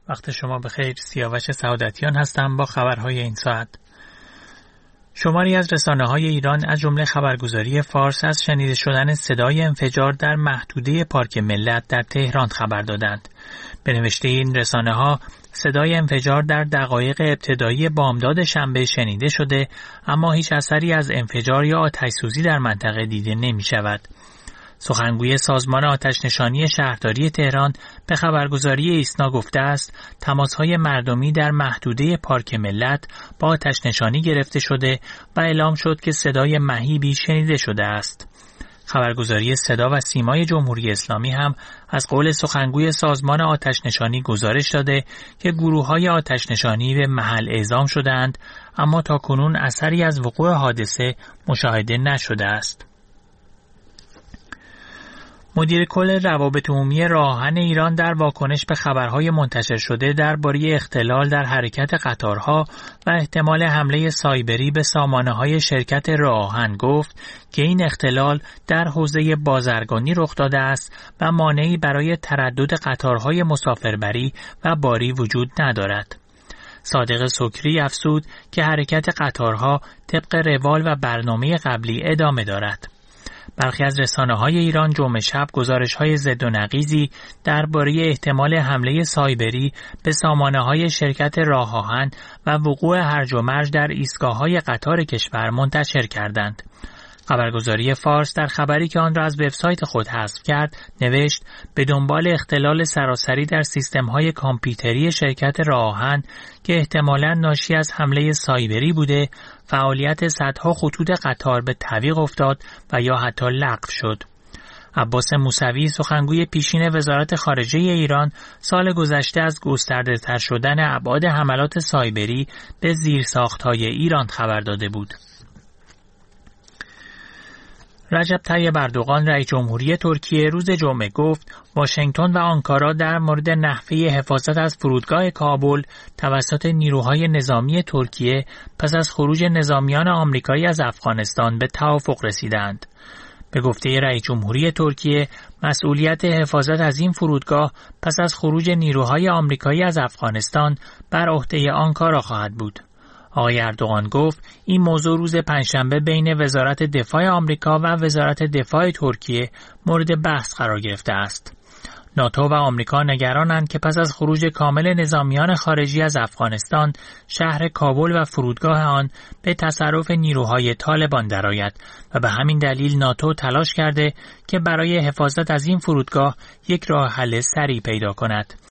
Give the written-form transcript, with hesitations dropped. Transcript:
وقت شما بخیر. سیاوش سعادتیان هستم با خبرهای این ساعت. شماری از رسانه‌های ایران از جمله خبرگزاری فارس از شنیده شدن صدای انفجار در محدوده پارک ملت در تهران خبر دادند. به نوشته این رسانه‌ها صدای انفجار در دقایق ابتدایی بامداد شنبه شنیده شده، اما هیچ اثری از انفجار یا آتش‌سوزی در منطقه دیده نمی‌شود. سخنگوی سازمان آتش‌نشانی شهرداری تهران به خبرگزاری ایسنا گفته است تماس‌های مردمی در محدوده پارک ملت با آتش‌نشانی گرفته شده و اعلام شد که صدای مهیبی شنیده شده است. خبرگزاری صدا و سیمای جمهوری اسلامی هم از قول سخنگوی سازمان آتش‌نشانی گزارش داده که گروه‌های آتش‌نشانی به محل اعزام شده‌اند، اما تاکنون اثری از وقوع حادثه مشاهده نشده است. مدیر کل روابط عمومی راه آهن ایران در واکنش به خبرهای منتشر شده درباره اختلال در حرکت قطارها و احتمال حمله سایبری به سامانه‌های شرکت راه آهن گفت که این اختلال در حوزه بازرگانی رخ داده است و مانعی برای تردد قطارهای مسافربری و باری وجود ندارد. صادق سکری افزود که حرکت قطارها طبق روال و برنامه قبلی ادامه دارد. برخی از رسانه‌های ایران جمعه شب گزارش‌های ضد و نقیضی درباره احتمال حمله سایبری به سامانه‌های شرکت راه آهن و وقوع هرج و مرج در ایستگاه‌های قطار کشور منتشر کردند. خبرگزاری فارس در خبری که آن را از وبسایت خود حذف کرد نوشت به دنبال اختلال سراسری در سیستم‌های کامپیوتری شرکت راه آهن که احتمالاً ناشی از حمله سایبری بوده، فعالیت صدها خطوط قطار به تعویق افتاد و یا حتی لغو شد. عباس موسوی سخنگوی پیشین وزارت خارجه ایران سال گذشته از گسترده‌تر شدن ابعاد حملات سایبری به زیرساخت‌های ایران خبر داده بود. رجب طیب اردوغان رئیس جمهوری ترکیه روز جمعه گفت واشنگتن و آنکارا در مورد نحوه حفاظت از فرودگاه کابل توسط نیروهای نظامی ترکیه پس از خروج نظامیان آمریکایی از افغانستان به توافق رسیدند. به گفته رئیس جمهوری ترکیه مسئولیت حفاظت از این فرودگاه پس از خروج نیروهای آمریکایی از افغانستان بر عهده آنکارا خواهد بود. آقای اردوغان گفت این موضوع روز پنجشنبه بین وزارت دفاع آمریکا و وزارت دفاع ترکیه مورد بحث قرار گرفته است. ناتو و آمریکا نگرانند که پس از خروج کامل نظامیان خارجی از افغانستان شهر کابل و فرودگاه آن به تصرف نیروهای طالبان درآید و به همین دلیل ناتو تلاش کرده که برای حفاظت از این فرودگاه یک راه حل سریع پیدا کند.